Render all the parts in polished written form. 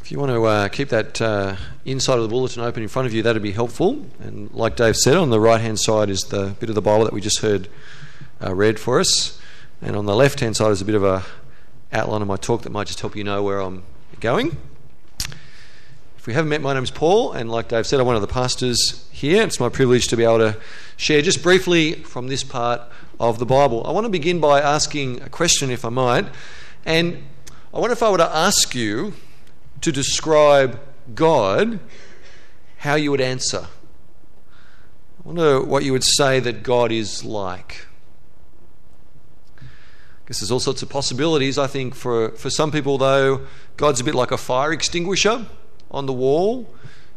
If you want to keep that inside of the bulletin open in front of you, that would be helpful. And like Dave said, on the right-hand side is the bit of the Bible that we just heard read for us. And on the left-hand side is a bit of a outline of my talk that might just help you know where I'm going. If we haven't met, my name's Paul, and like Dave said, I'm one of the pastors here. It's my privilege to be able to share just briefly from this part of the Bible. I want to begin by asking a question, if I might. And I wonder if I were to ask you to describe God, how you would answer. I wonder what you would say that God is like. I guess there's all sorts of possibilities. I think for some people, though, God's a bit like a fire extinguisher on the wall.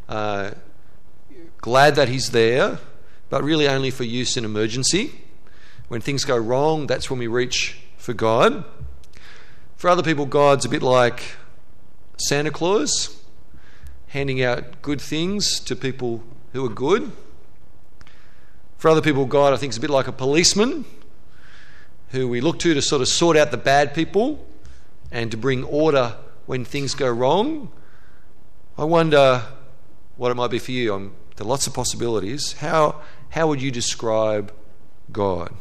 Glad that he's there, but really only for use in emergency. When things go wrong, that's when we reach for God. For other people, God's a bit like Santa Claus, handing out good things to people who are good. For other people, God, I think, is a bit like a policeman who we look to sort of sort out the bad people and to bring order when things go wrong. I wonder what it might be for you. There are lots of possibilities. How would you describe God?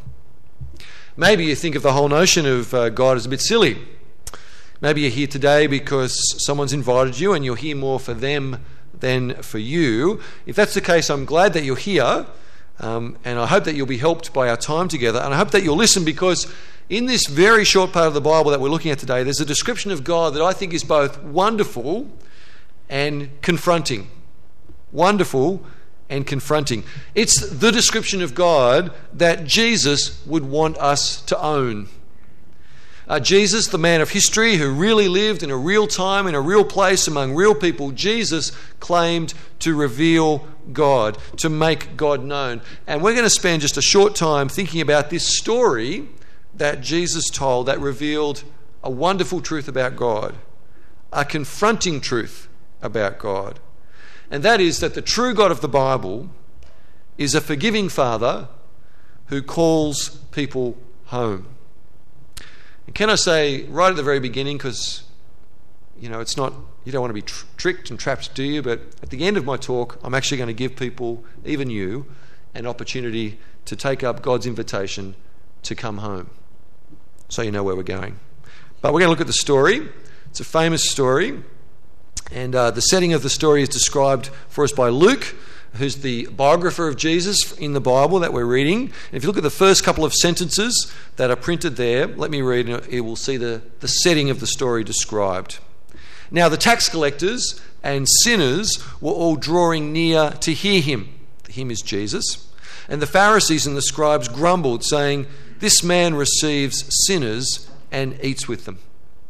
Maybe you think of the whole notion of God as a bit silly. Maybe you're here today because someone's invited you and you're here more for them than for you. If that's the case, I'm glad that you're here, and I hope that you'll be helped by our time together, and I hope that you'll listen, because in this very short part of the Bible that we're looking at today, there's a description of God that I think is both wonderful and confronting. Wonderful and confronting. It's the description of God that Jesus would want us to own. Jesus, the man of history who really lived in a real time, in a real place, among real people, Jesus claimed to reveal God, to make God known. And we're going to spend just a short time thinking about this story that Jesus told that revealed a wonderful truth about God, a confronting truth about God. And that is that the true God of the Bible is a forgiving Father who calls people home. And can I say right at the very beginning, because it's not, you don't want to be tricked and trapped, do you? But at the end of my talk, I'm actually going to give people, even you, an opportunity to take up God's invitation to come home, so you know where we're going. But we're going to look at the story. It's a famous story, and the setting of the story is described for us by Luke, who's the biographer of Jesus in the Bible that we're reading. And if you look at the first couple of sentences that are printed there, let me read, and you will see the setting of the story described. Now the tax collectors and sinners were all drawing near to hear him. Him is Jesus. And the Pharisees and the scribes grumbled, saying, "This man receives sinners and eats with them."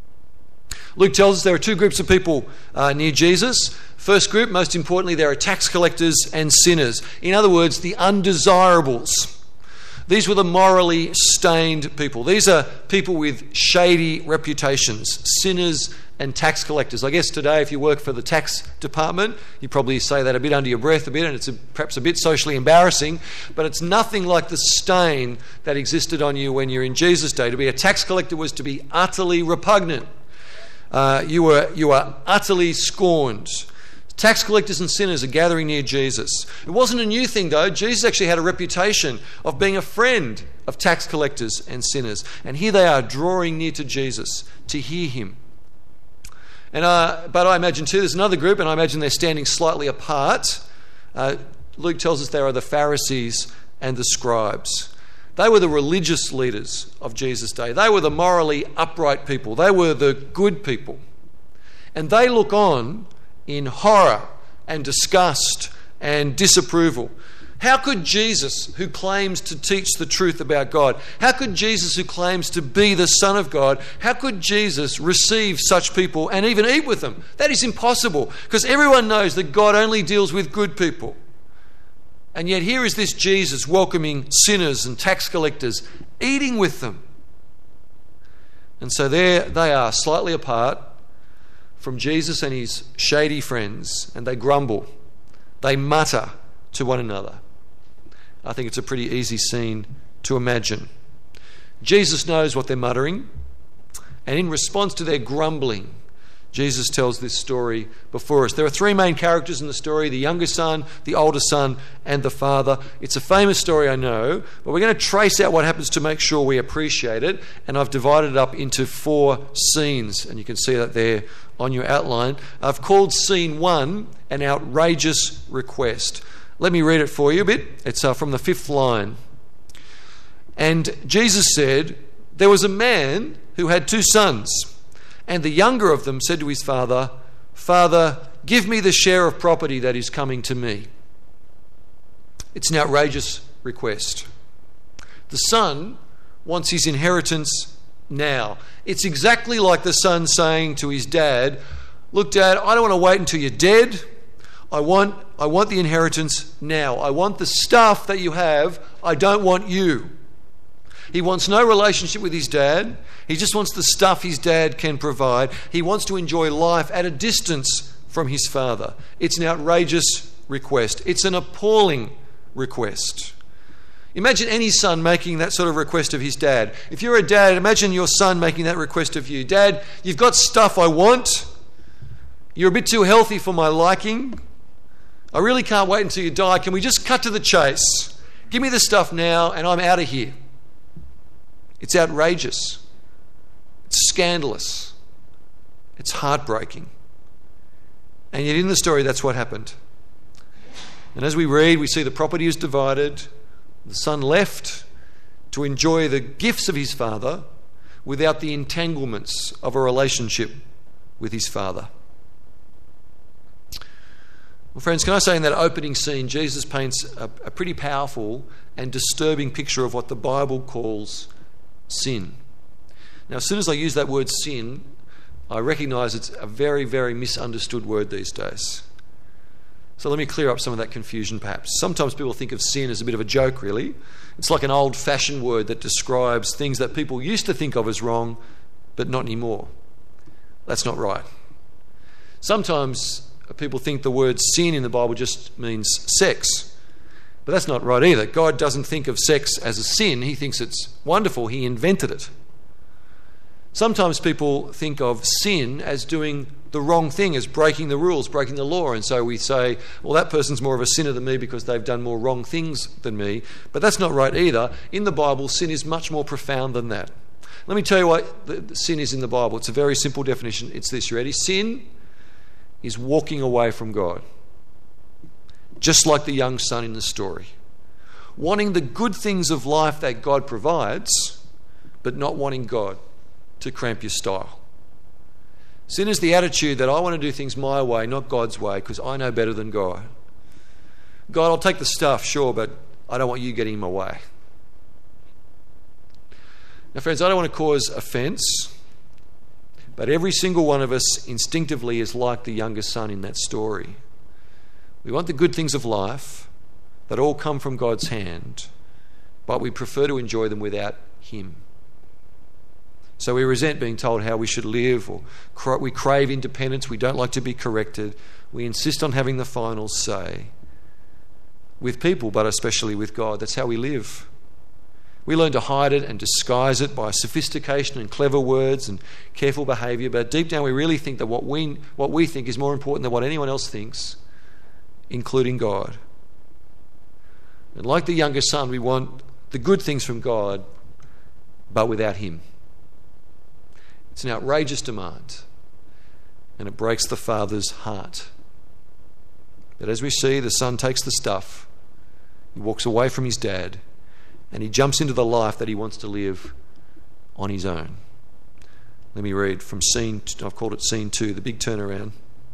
Luke tells us there are two groups of people near Jesus. First group, most importantly, there are tax collectors and sinners. In other words, the undesirables. These were the morally stained people. These are people with shady reputations, sinners and tax collectors. I guess today, if you work for the tax department, you probably say that a bit under your breath a bit, and it's perhaps a bit socially embarrassing, but it's nothing like the stain that existed on you when you're in Jesus' day. To be a tax collector was to be utterly repugnant. You were utterly scorned. Tax collectors and sinners are gathering near Jesus. It wasn't a new thing, though. Jesus actually had a reputation of being a friend of tax collectors and sinners. And here they are drawing near to Jesus to hear him. And but I imagine too, there's another group, and I imagine they're standing slightly apart. Luke tells us there are the Pharisees and the scribes. They were the religious leaders of Jesus' day. They were the morally upright people. They were the good people. And they look on in horror and disgust and disapproval. How could Jesus, who claims to teach the truth about God, how could Jesus, who claims to be the Son of God, how could Jesus receive such people and even eat with them? That is impossible, because everyone knows that God only deals with good people. And yet here is this Jesus welcoming sinners and tax collectors, eating with them. And so there they are, slightly apart from Jesus and his shady friends, and they grumble. They mutter to one another. I think it's a pretty easy scene to imagine. Jesus knows what they're muttering, and in response to their grumbling, Jesus tells this story before us. There are three main characters in the story: the younger son, the older son, and the father. It's a famous story, I know, but we're going to trace out what happens to make sure we appreciate it, and I've divided it up into 4 scenes, and you can see that there on your outline. I've called scene 1 an outrageous request. Let me read it for you a bit. It's from the 5th line. And Jesus said, "There was a man who had 2 sons. And the younger of them said to his father, 'Father, give me the share of property that is coming to me.'" It's an outrageous request. The son wants his inheritance now. It's exactly like the son saying to his dad, "Look, Dad, I don't want to wait until you're dead. I want the inheritance now. I want the stuff that you have. I don't want you." He wants no relationship with his dad. He just wants the stuff his dad can provide. He wants to enjoy life at a distance from his father. It's an outrageous request. It's an appalling request. Imagine any son making that sort of request of his dad. If you're a dad, imagine your son making that request of you. "Dad, you've got stuff I want. You're a bit too healthy for my liking. I really can't wait until you die. Can we just cut to the chase? Give me the stuff now and I'm out of here." It's outrageous. It's scandalous. It's heartbreaking. And yet in the story, that's what happened. And as we read, we see the property is divided. The son left to enjoy the gifts of his father without the entanglements of a relationship with his father. Well, friends, can I say in that opening scene, Jesus paints a pretty powerful and disturbing picture of what the Bible calls sin. Now, as soon as I use that word sin, I recognise it's a very, very misunderstood word these days. So let me clear up some of that confusion perhaps. Sometimes people think of sin as a bit of a joke, really. It's like an old-fashioned word that describes things that people used to think of as wrong, but not anymore. That's not right. Sometimes people think the word sin in the Bible just means sex. But that's not right either. God doesn't think of sex as a sin. He thinks it's wonderful. He invented it. Sometimes people think of sin as doing the wrong thing, as breaking the rules, breaking the law. And so we say, well, that person's more of a sinner than me because they've done more wrong things than me. But that's not right either. In the Bible, sin is much more profound than that. Let me tell you what the sin is in the Bible. It's a very simple definition. It's this. You ready? Sin is walking away from God. Just like the young son in the story. Wanting the good things of life that God provides, but not wanting God to cramp your style. Sin is the attitude that I want to do things my way, not God's way, because I know better than God. God, I'll take the stuff, sure, but I don't want you getting in my way. Now, friends, I don't want to cause offence, but every single one of us instinctively is like the younger son in that story. We want the good things of life that all come from God's hand, but we prefer to enjoy them without Him. So we resent being told how we should live, or we crave independence. We don't like to be corrected. We insist on having the final say with people, but especially with God. That's how we live. We learn to hide it and disguise it by sophistication and clever words and careful behaviour, but deep down we really think that what we think is more important than what anyone else thinks, including God. And like the younger son, we want the good things from God, but without Him. It's an outrageous demand, and it breaks the father's heart. But as we see, the son takes the stuff, he walks away from his dad, and he jumps into the life that he wants to live on his own. Let me read from I've called it scene 2, the big turnaround.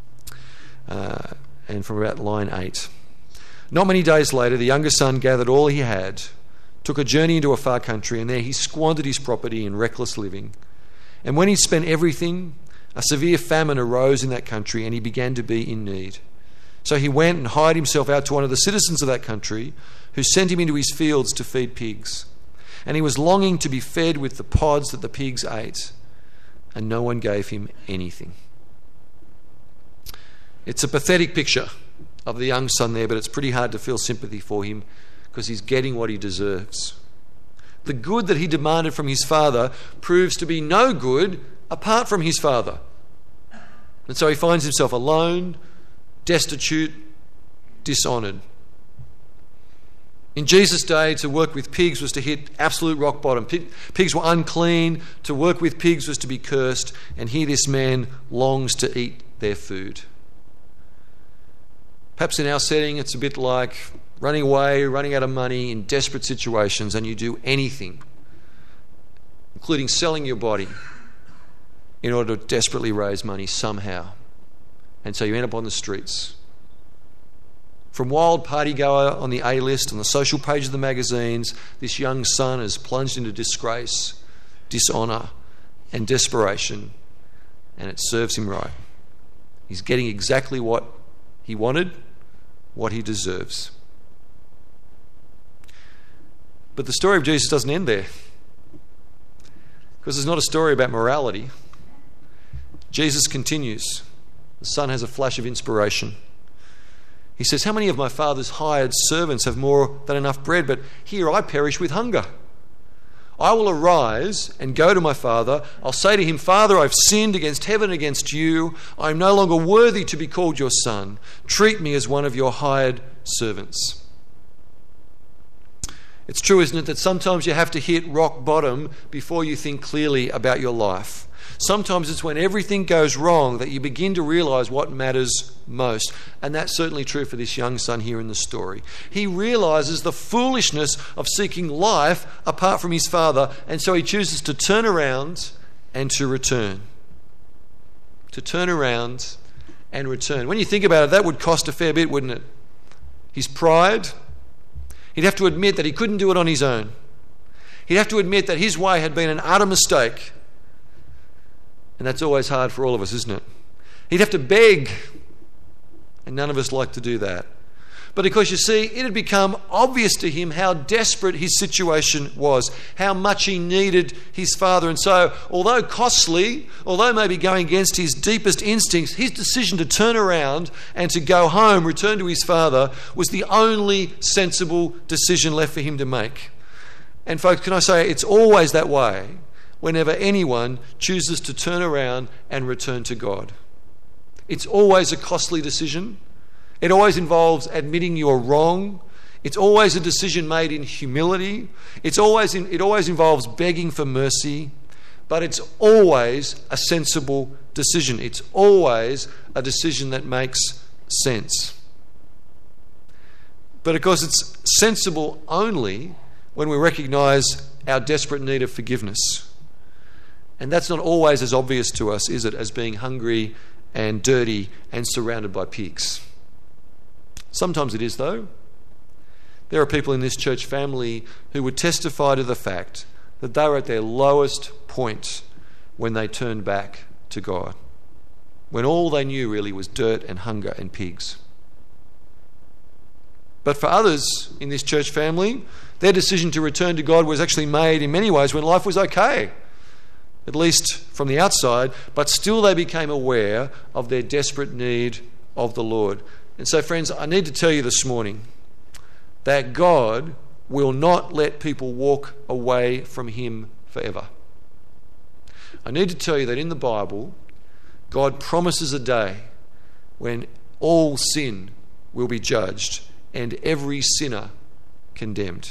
And from about line 8. Not many days later, the younger son gathered all he had, took a journey into a far country, and there he squandered his property in reckless living. And when he'd spent everything, a severe famine arose in that country, and he began to be in need. So he went and hired himself out to one of the citizens of that country, who sent him into his fields to feed pigs. And he was longing to be fed with the pods that the pigs ate, and no one gave him anything. It's a pathetic picture of the young son there, but it's pretty hard to feel sympathy for him because he's getting what he deserves. The good that he demanded from his father proves to be no good apart from his father. And so he finds himself alone, destitute, dishonoured. In Jesus' day, to work with pigs was to hit absolute rock bottom. Pigs were unclean. To work with pigs was to be cursed. And here this man longs to eat their food. Perhaps in our setting, it's a bit like running away, running out of money in desperate situations, and you do anything, including selling your body, in order to desperately raise money somehow. And so you end up on the streets. From wild party goer on the A-list, on the social page of the magazines, this young son is plunged into disgrace, dishonour and desperation, and it serves him right. He's getting exactly what he wanted, what he deserves. But the story of Jesus doesn't end there, because it's not a story about morality. Jesus continues. The son has a flash of inspiration. He says, "How many of my father's hired servants have more than enough bread, but here I perish with hunger? I will arise and go to my father. I'll say to him, 'Father, I've sinned against heaven and against you. I am no longer worthy to be called your son. Treat me as one of your hired servants.'" It's true, isn't it, that sometimes you have to hit rock bottom before you think clearly about your life. Sometimes it's when everything goes wrong that you begin to realise what matters most. And that's certainly true for this young son here in the story. He realises the foolishness of seeking life apart from his father, and so he chooses to turn around and to return. To turn around and return. When you think about it, that would cost a fair bit, wouldn't it? His pride. He'd have to admit that he couldn't do it on his own. He'd have to admit that his way had been an utter mistake. And that's always hard for all of us, isn't it? He'd have to beg, and none of us like to do that. But because you see, it had become obvious to him how desperate his situation was, how much he needed his father. And so, although costly, although maybe going against his deepest instincts, his decision to turn around and to go home, return to his father, was the only sensible decision left for him to make. And folks, can I say, it's always that way whenever anyone chooses to turn around and return to God. It's always a costly decision. It always involves admitting you're wrong. It's always a decision made in humility. It always involves begging for mercy. But it's always a sensible decision. It's always a decision that makes sense. But of course, it's sensible only when we recognise our desperate need of forgiveness. And that's not always as obvious to us, is it, as being hungry and dirty and surrounded by pigs. Sometimes it is, though. There are people in this church family who would testify to the fact that they were at their lowest point when they turned back to God, when all they knew really was dirt and hunger and pigs. But for others in this church family, their decision to return to God was actually made in many ways when life was okay, at least from the outside, but still they became aware of their desperate need of the Lord. And so, friends, I need to tell you this morning that God will not let people walk away from Him forever. I need to tell you that in the Bible, God promises a day when all sin will be judged and every sinner condemned.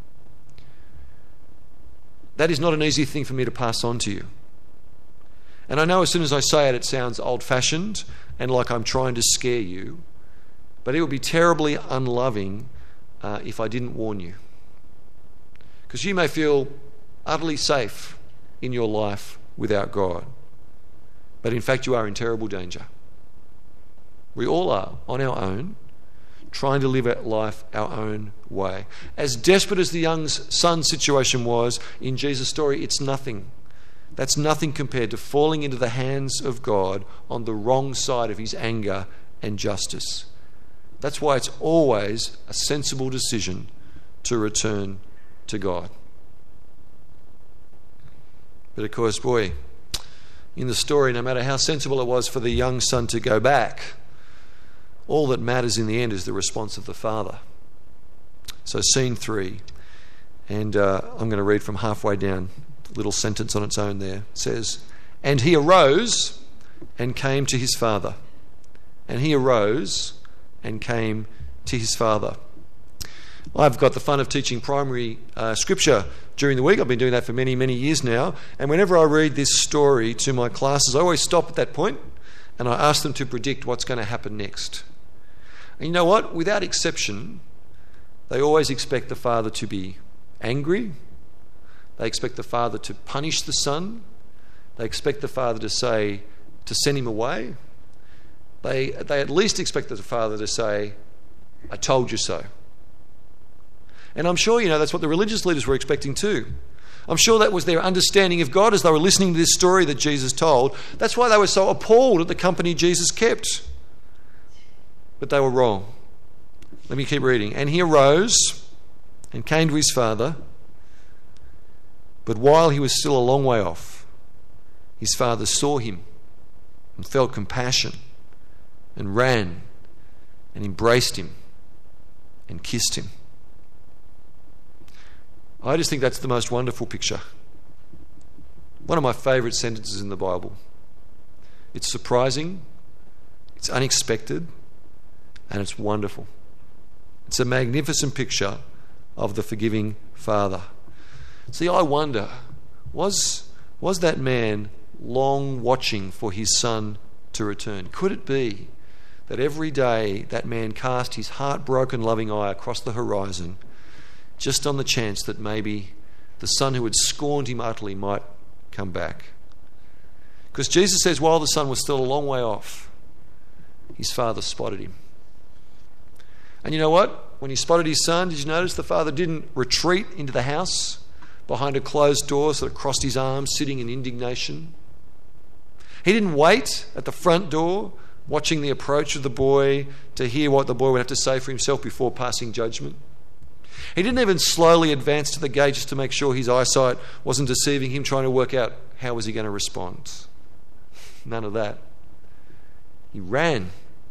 That is not an easy thing for me to pass on to you. And I know as soon as I say it, it sounds old-fashioned and like I'm trying to scare you, but it would be terribly unloving if I didn't warn you. Because you may feel utterly safe in your life without God, but in fact you are in terrible danger. We all are, on our own, trying to live our life our own way. As desperate as the young son's situation was in Jesus' story, it's nothing. That's nothing compared to falling into the hands of God on the wrong side of His anger and justice. That's why it's always a sensible decision to return to God. But of course, boy, in the story, no matter how sensible it was for the young son to go back, all that matters in the end is the response of the father. So scene 3, and I'm going to read from halfway down, a little sentence on its own there. It says, "And he arose and came to his father. And he arose and came to his father. I've got the fun of teaching primary scripture during the week. I've been doing that for many, many years now. And whenever I read this story to my classes, I always stop at that point and I ask them to predict what's going to happen next. And you know what? Without exception, they always expect the father to be angry. They expect the father to punish the son. They expect the father to send him away. They at least expect the father to say, "I told you so." And I'm sure, that's what the religious leaders were expecting too. I'm sure that was their understanding of God as they were listening to this story that Jesus told. That's why they were so appalled at the company Jesus kept. But they were wrong. Let me keep reading. And he arose and came to his father. But while he was still a long way off, his father saw him and felt compassion and ran and embraced him and kissed him. I just think that's the most wonderful picture. One of my favourite sentences in the Bible. It's surprising, it's unexpected, and it's wonderful. It's a magnificent picture of the forgiving Father. See, I wonder, was that man long watching for his son to return? Could it be that every day that man cast his heartbroken loving eye across the horizon just on the chance that maybe the son who had scorned him utterly might come back? Because Jesus says while the son was still a long way off, his father spotted him. And you know what? When he spotted his son, did you notice the father didn't retreat into the house behind a closed door, sort of crossed his arms, sitting in indignation? He didn't wait at the front door, watching the approach of the boy to hear what the boy would have to say for himself before passing judgment. He didn't even slowly advance to the gate just to make sure his eyesight wasn't deceiving him, trying to work out how was he going to respond. None of that. He ran.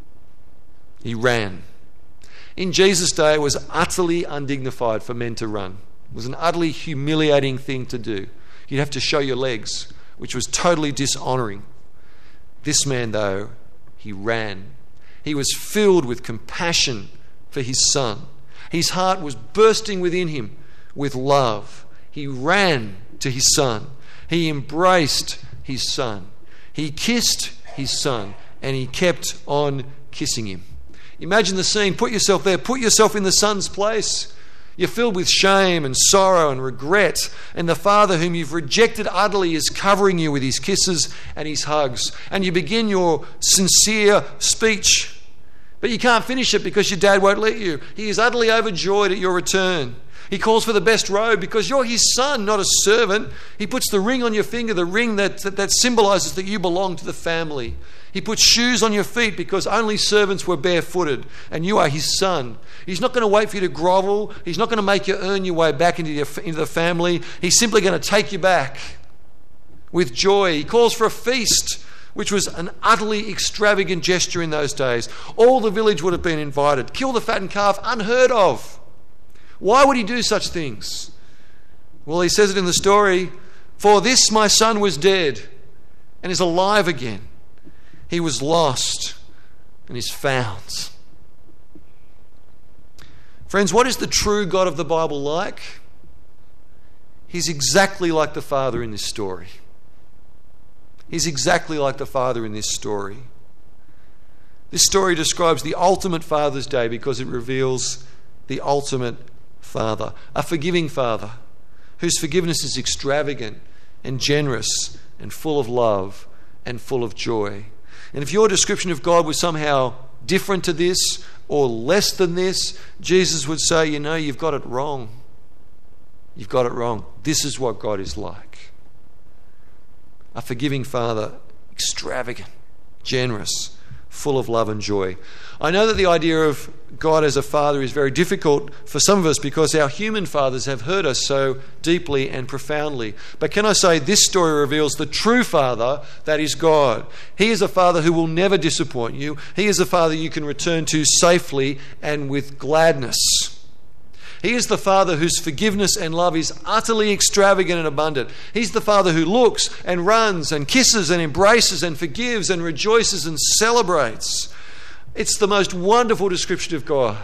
He ran. In Jesus' day, it was utterly undignified for men to run. It was an utterly humiliating thing to do. You'd have to show your legs, which was totally dishonouring. This man, though, he ran. He was filled with compassion for his son. His heart was bursting within him with love. He ran to his son. He embraced his son. He kissed his son, and he kept on kissing him. Imagine the scene. Put yourself there. Put yourself in the son's place. You're filled with shame and sorrow and regret, and the father whom you've rejected utterly is covering you with his kisses and his hugs. And you begin your sincere speech, but you can't finish it because your dad won't let you. He is utterly overjoyed at your return. He calls for the best robe because you're his son, not a servant. He puts the ring on your finger, the ring that symbolises that you belong to the family. He puts shoes on your feet because only servants were barefooted and you are his son. He's not going to wait for you to grovel. He's not going to make you earn your way back into the family. He's simply going to take you back with joy. He calls for a feast, which was an utterly extravagant gesture in those days. All the village would have been invited. Kill the fattened calf, unheard of. Why would he do such things? Well, he says it in the story, "For this my son was dead and is alive again. He was lost and is found." Friends, what is the true God of the Bible like? He's exactly like the Father in this story. He's exactly like the Father in this story. This story describes the ultimate Father's Day because it reveals the ultimate Father, a forgiving Father whose forgiveness is extravagant and generous and full of love and full of joy. And if your description of God was somehow different to this or less than this, Jesus would say, you've got it wrong. You've got it wrong. This is what God is like. A forgiving Father, extravagant, generous, full of love and joy. I know that the idea of God as a father is very difficult for some of us because our human fathers have hurt us so deeply and profoundly. But can I say this story reveals the true Father, that is God. He is a Father who will never disappoint you. He is a Father you can return to safely and with gladness. He is the Father whose forgiveness and love is utterly extravagant and abundant. He's the Father who looks and runs and kisses and embraces and forgives and rejoices and celebrates. It's the most wonderful description of God.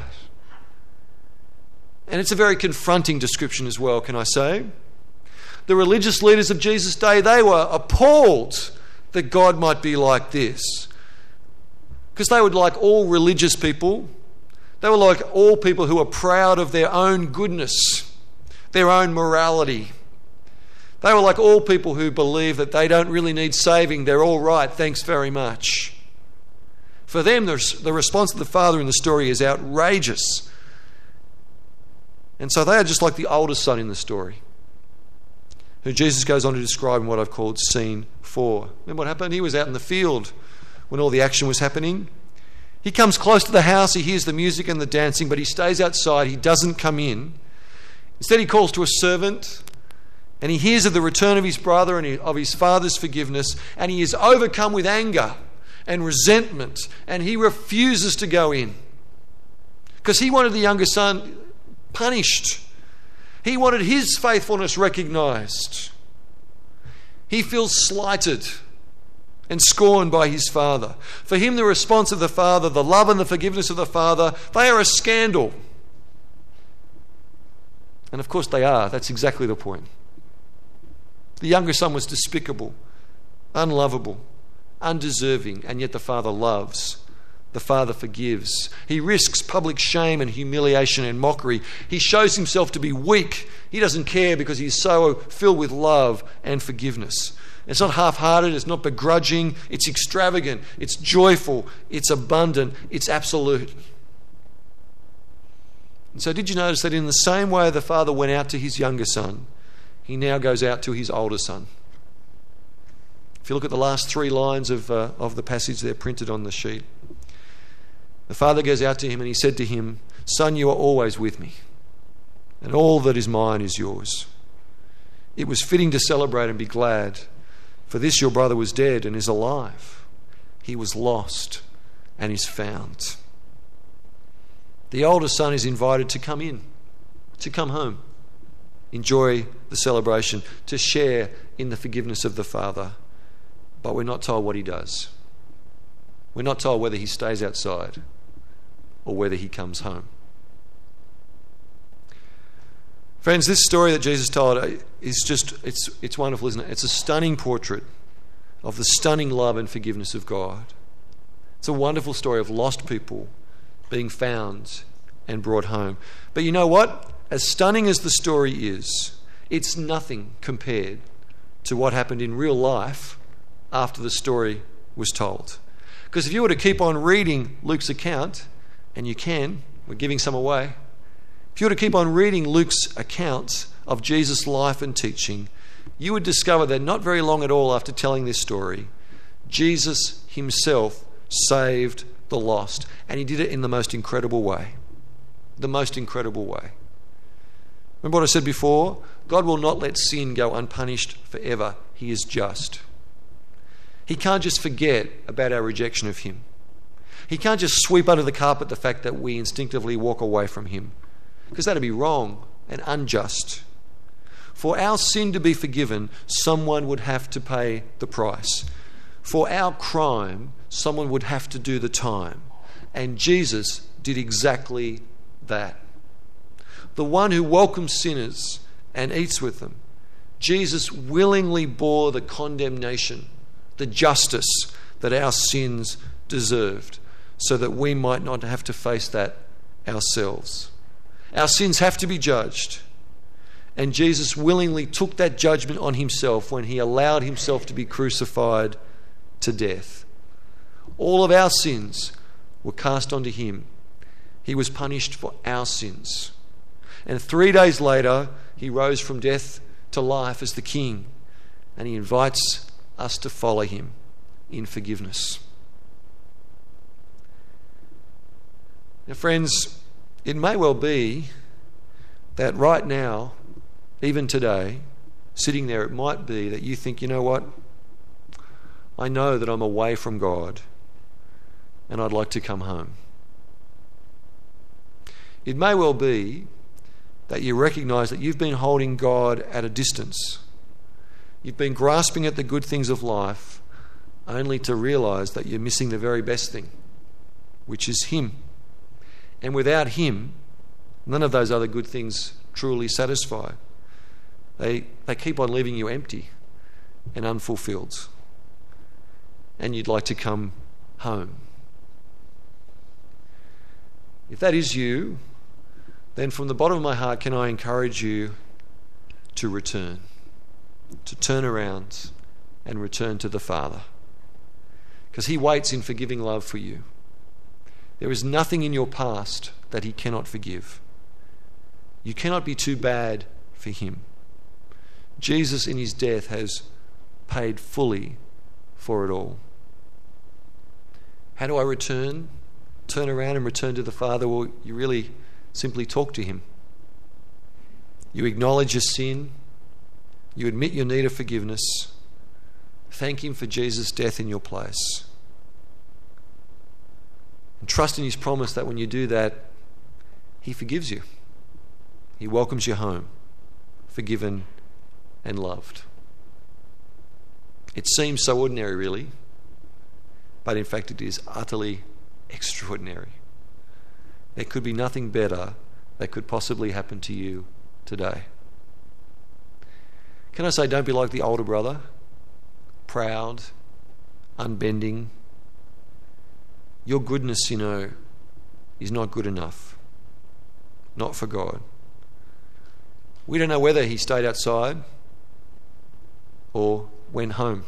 And it's a very confronting description as well, can I say? The religious leaders of Jesus' day, they were appalled that God might be like this. Because they were like all religious people. They were like all people who are proud of their own goodness, their own morality. They were like all people who believe that they don't really need saving. They're all right, thanks very much. For them, the response of the Father in the story is outrageous. And so they are just like the oldest son in the story, who Jesus goes on to describe in what I've called scene 4. Remember what happened? He was out in the field when all the action was happening. He comes close to the house, he hears the music and the dancing, but he stays outside, he doesn't come in. Instead he calls to a servant, and he hears of the return of his brother and of his father's forgiveness, and he is overcome with anger and resentment, and he refuses to go in. Because he wanted the younger son punished. He wanted his faithfulness recognised. He feels slighted and scorned by his father. For him, the response of the father, the love and the forgiveness of the father, they are a scandal. And of course they are. That's exactly the point. The younger son was despicable, unlovable, undeserving, and yet the father loves. The father forgives. He risks public shame and humiliation and mockery. He shows himself to be weak. He doesn't care because he's so filled with love and forgiveness. It's not half-hearted, it's not begrudging, it's extravagant, it's joyful, it's abundant, it's absolute. And so did you notice that in the same way the father went out to his younger son, he now goes out to his older son? If you look at the last 3 lines of the passage there printed on the sheet. The father goes out to him and he said to him, "Son, you are always with me, and all that is mine is yours. It was fitting to celebrate and be glad. For this your brother was dead and is alive. He was lost and is found." The older son is invited to come in, to come home, enjoy the celebration, to share in the forgiveness of the father. But we're not told what he does. We're not told whether he stays outside or whether he comes home. Friends, this story that Jesus told is just, it's wonderful, isn't it? It's a stunning portrait of the stunning love and forgiveness of God. It's a wonderful story of lost people being found and brought home. But you know what? As stunning as the story is, it's nothing compared to what happened in real life after the story was told. Because if you were to keep on reading Luke's account, and you can, we're giving some away. If you were to keep on reading Luke's account of Jesus' life and teaching, you would discover that not very long at all after telling this story, Jesus himself saved the lost. And he did it in the most incredible way. The most incredible way. Remember what I said before? God will not let sin go unpunished forever. He is just. He can't just forget about our rejection of him. He can't just sweep under the carpet the fact that we instinctively walk away from him, because that'd be wrong and unjust. For our sin to be forgiven, someone would have to pay the price. For our crime, someone would have to do the time. And Jesus did exactly that. The one who welcomes sinners and eats with them, Jesus willingly bore the condemnation, the justice that our sins deserved, so that we might not have to face that ourselves. Our sins have to be judged. And Jesus willingly took that judgment on himself when he allowed himself to be crucified to death. All of our sins were cast onto him. He was punished for our sins. And 3 days later, he rose from death to life as the King. And he invites us to follow him in forgiveness. Now, friends, it may well be that right now, even today, sitting there, it might be that you think, you know what? I know that I'm away from God and I'd like to come home. It may well be that you recognise that you've been holding God at a distance. You've been grasping at the good things of life only to realise that you're missing the very best thing, which is Him. And without Him, none of those other good things truly satisfy. They keep on leaving you empty and unfulfilled. And you'd like to come home. If that is you, then from the bottom of my heart can I encourage you to return, to turn around and return to the Father. Because He waits in forgiving love for you. There is nothing in your past that He cannot forgive. You cannot be too bad for Him. Jesus in His death has paid fully for it all. How do I return? Turn around and return to the Father? Well, you really simply talk to Him. You acknowledge your sin. You admit your need of forgiveness. Thank Him for Jesus' death in your place. And trust in His promise that when you do that, He forgives you. He welcomes you home, forgiven and loved. It seems so ordinary, really, but in fact it is utterly extraordinary. There could be nothing better that could possibly happen to you today. Can I say, don't be like the older brother, proud, unbending. Your goodness, is not good enough. Not for God. We don't know whether he stayed outside or went home.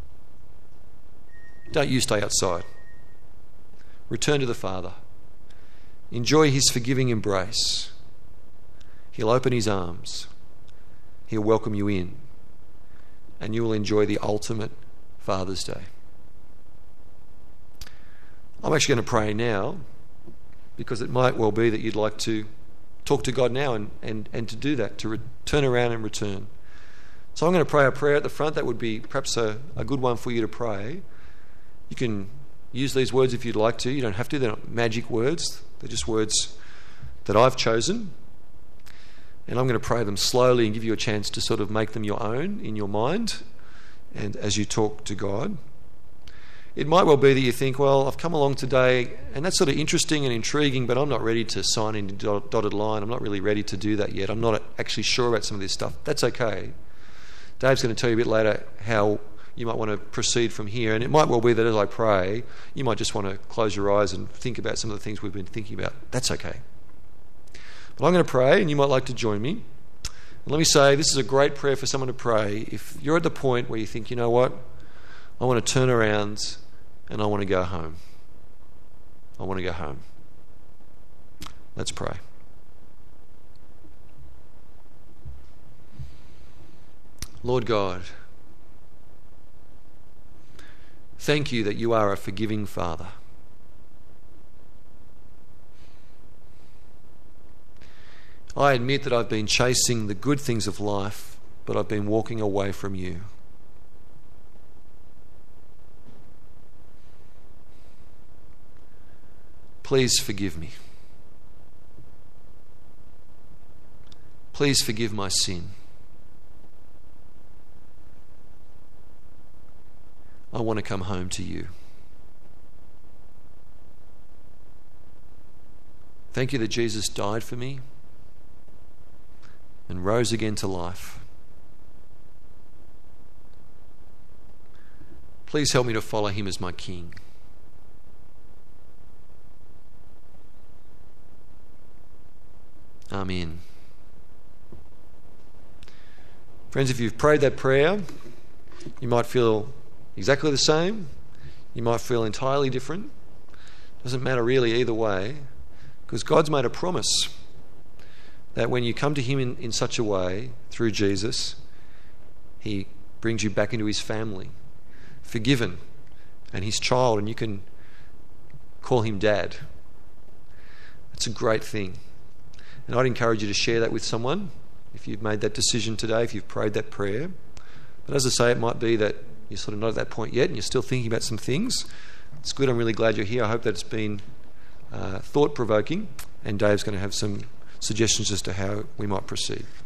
Don't you stay outside. Return to the Father. Enjoy His forgiving embrace. He'll open His arms. He'll welcome you in. And you will enjoy the ultimate Father's Day. I'm actually going to pray now, because it might well be that you'd like to talk to God now and to do that, to turn around and return. So I'm going to pray a prayer at the front. That would be perhaps a good one for you to pray. You can use these words if you'd like to. You don't have to. They're not magic words. They're just words that I've chosen. And I'm going to pray them slowly and give you a chance to sort of make them your own in your mind and as you talk to God. It might well be that you think, well, I've come along today and that's sort of interesting and intriguing, but I'm not ready to sign in the dotted line. I'm not really ready to do that yet. I'm not actually sure about some of this stuff. That's okay. Dave's going to tell you a bit later how you might want to proceed from here. And it might well be that as I pray, you might just want to close your eyes and think about some of the things we've been thinking about. That's okay. But I'm going to pray, and you might like to join me. And let me say, this is a great prayer for someone to pray. If you're at the point where you think, you know what, I want to turn around and I want to go home. I want to go home. Let's pray. Lord God, thank you that you are a forgiving Father. I admit that I've been chasing the good things of life, but I've been walking away from you. Please forgive me. Please forgive my sin. I want to come home to you. Thank you that Jesus died for me and rose again to life. Please help me to follow him as my King. Amen. Friends, if you've prayed that prayer, you might feel exactly the same. You might feel entirely different. Doesn't matter really either way, because God's made a promise that when you come to him in such a way, through Jesus, he brings you back into his family, forgiven, and his child, and you can call him Dad. That's a great thing. And I'd encourage you to share that with someone if you've made that decision today, if you've prayed that prayer. But as I say, it might be that you're sort of not at that point yet and you're still thinking about some things. It's good. I'm really glad you're here. I hope that it's been thought-provoking, and Dave's going to have some suggestions as to how we might proceed.